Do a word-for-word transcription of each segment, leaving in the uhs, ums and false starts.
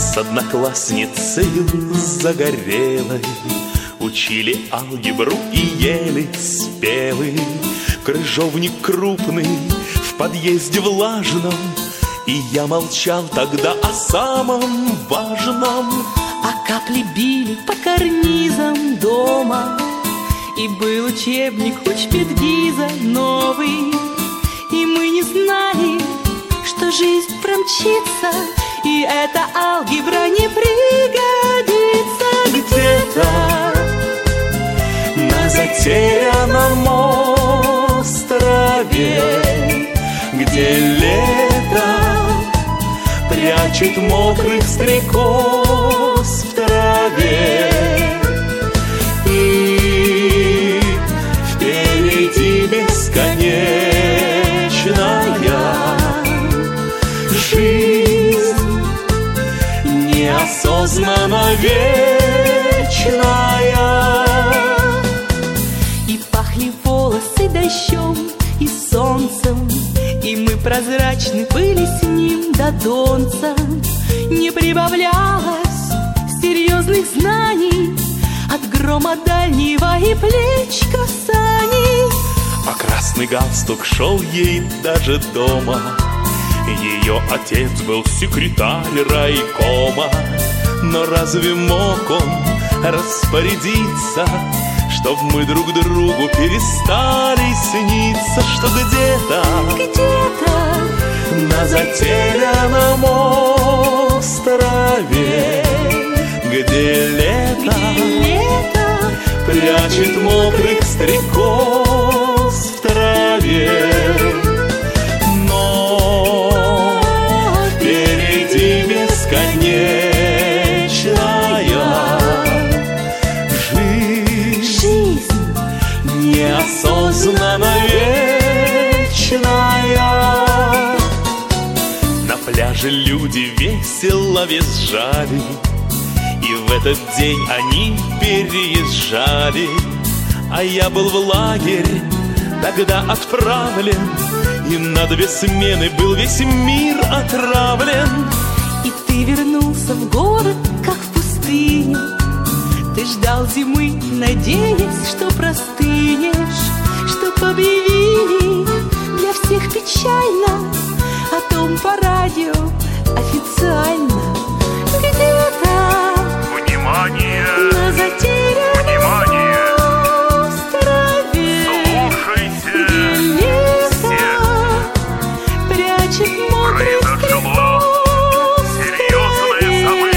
С одноклассницею загорелой учили алгебру и ели спевы. Крыжовник крупный в подъезде влажном, и я молчал тогда о самом важном. А капли били по карнизам дома, и был учебник учпедгиза новый. И мы не знали, что жизнь промчится, и эта алгебра не пригодится. Где-то на затерянном острове, где лето прячет мокрых стрекоз в траве, и впереди бесконечная жизнь, неосознанно вечная. И пахли волосы дождем и солнцем, и мы прозрачны были с ним до донца. Не прибавлялось серьезных знаний от грома дальнего и плеч касаний. А красный галстук шел ей даже дома. Ее отец был секретарь райкома. Но разве мог он распорядиться, чтоб мы друг другу перестали сниться? Что где-то, где-то на затерянном острове, где лето, где лето прячет мокрых стрекоз в траве, но впереди бесконечная жизнь, неосознанно вечная. На пляже люди весело визжали, и в этот день они переезжали. А я был в лагерь тогда отправлен, и на две смены был весь мир отравлен. И ты вернулся в город, как в пустыне. Ты ждал зимы, надеясь, что простынешь, чтоб объявили для всех печально о том по радио официально. Где-то Внимание! на затерянном острове, Слушайте! где лето прячет мокрых стрекоз в траве.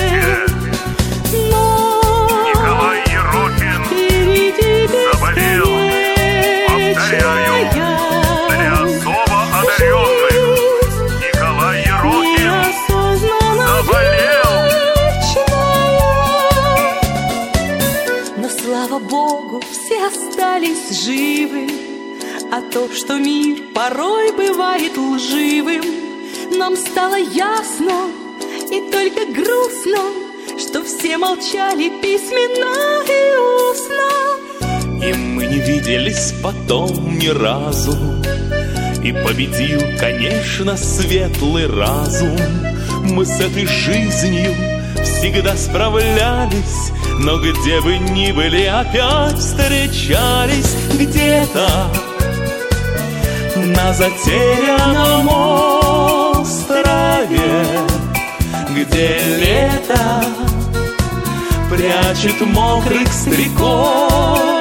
Но Николай Ерохин впереди заболел. Повторяю, для бесконечная особо одаренных. Николай Ерохин неосознанно заболел. вечная. Но слава Богу, все остались живы. А то, что мир порой бывает лживым, нам стало ясно и только грустно, что все молчали письменно и устно. И мы не виделись потом ни разу, и победил, конечно, светлый разум. Мы с этой жизнью всегда справлялись, но где бы ни были, опять встречались. Где-то на затерянном острове, где лето прячет мокрых стрекоз